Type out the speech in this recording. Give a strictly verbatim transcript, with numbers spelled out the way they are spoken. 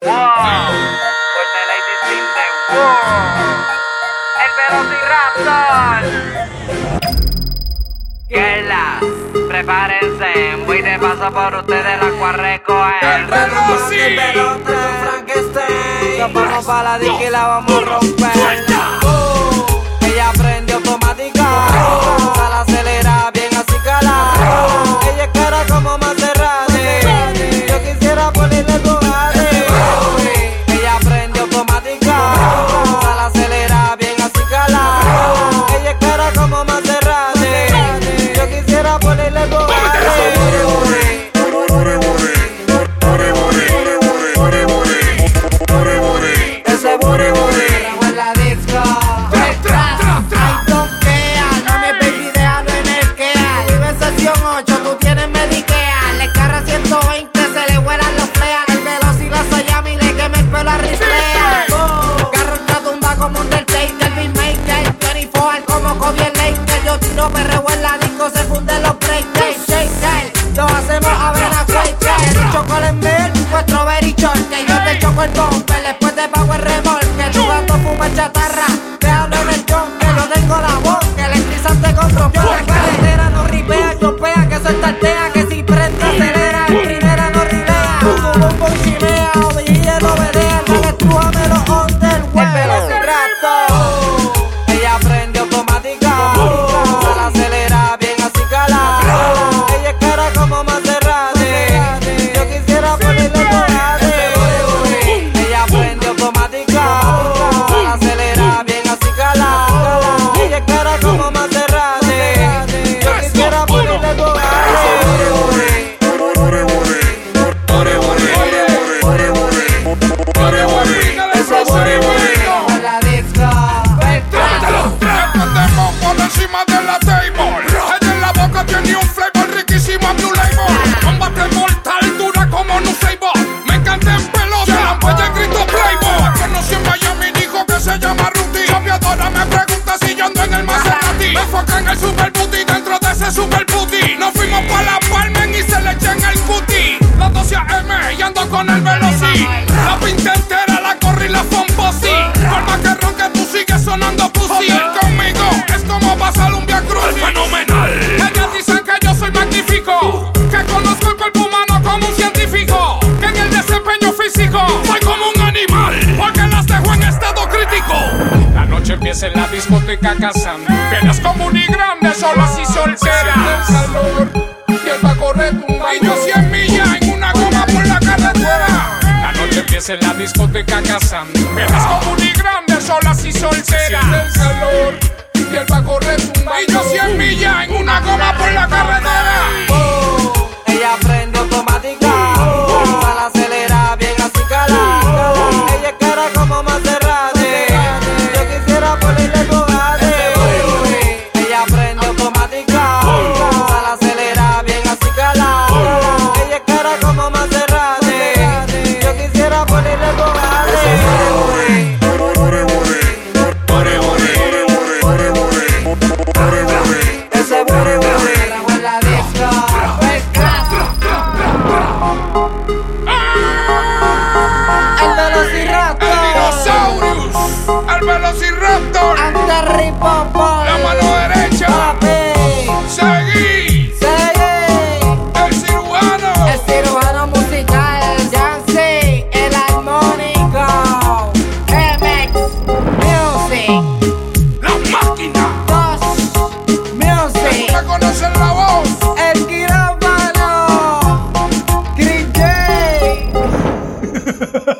Wow, por The Lady Sinte, wow. El Velociraptor. Girlas, prepárense, voy de paso por ustedes la cual recoger. El Velociraptor con Frankenstein. Nos vamos pa' la disco y la vamos a romper. Uh, ella prende automática, uh, al acelerar bien así cala. Uh, ella es cara como Maserati, yo quisiera ponerle el Bugatti. Uh, ella prende automática, uh, al acelerar bien así cala. Uh, ella es cara como Maserati, yo quisiera ponerle el Bugatti. Ese booty booty en la disco. Ay, toquea, no me baby, déjalo en el Kea. Vive sesión ocho, tú tienes Medicare. Le carra ciento veinte, se le vuelan los fleas. El Veloci la Sayami, le quema el pelo a Rislea. Carro está tumba como un Undertaker, beatmaker. veinticuatro como Kobe el Laker. Yo tiro perreo en la disco, se funden los breakers. Shaker, lo hacemos a ver a Quaker. El chocolate en mel, nuestro very shorty. Yo te choco el bumper, después te pago el remolque. Tu gato fuma chatarra, te hablo en el chonque. Yo tengo la voz, que electrizante con trompión. La carretera no ripea, chopea, que eso es tartea. Que si prende acelera, en primera no rilea. Tu bombo chimea, ovejilla lo vedea. La estrújame los on del web. El Velociraptor, ella prende automática, al acelerar bien así cala. Ella es cara como Maserati, yo quisiera ponerle el Bugatti. Ella prende automática, al acelerar bien así cala. Ella es cara como Maserati, yo quisiera ponerle el Bugatti. Ese booty booty en la disco. Por encima de la table. Ella en la boca tiene un flavor riquísimo a Blue Label. Combate mortal, dura como un Sable. Me encanta en pelo, se la apoya el grito Playboy. Conocí en Miami, dijo que se llama Rudy. Chapeadora me pregunta si yo ando en el Maserati. Me enfoca en el super booty, dentro de ese super booty. Nos fuimos pa' la Palmen y se le echa en el cutie. La doce A M y ando con el Veloci. La pinta entera, la corrí la Fombosi. Por más que ronque tú sigues sonando pussy. Conmigo es como pasar un Via Crucis. Fenomenal. Ellas dicen que yo soy magnífico, que conozco el cuerpo humano como un científico, que en el desempeño físico soy como un animal, porque las dejo en estado crítico. La noche empieza en la discoteca cazando. Vienes como un y grande, solo así soltera. El calor y él va a correr tumbando. Y yo cien millas en una goma por la carretera. La noche empieza en la discoteca cazando. Vienes como un y grande, solo así soltera. El calor y él va a correr tumbando. Y yo cien millas en una goma por la carretera. Oh, ella prende automática, oh, al acelerar bien así cala. Ella es cara como Maserati, yo quisiera ponerle el Bugatti. Ella prende automática, oh, al acelerar bien así cala. Ella es cara como Maserati, yo quisiera ponerle el Bugatti. Ese booty booty en la disco. El Velociraptor, El Dinosaurus, el Velociraptor. anda ripopo. La mano derecha. Papi, Seguí. sigue. El cirujano. El cirujano musical, Jancy, el armónico, M X Music, La máquina. dos Music, ¿Me conocen la voz? el quirófano, Chris J.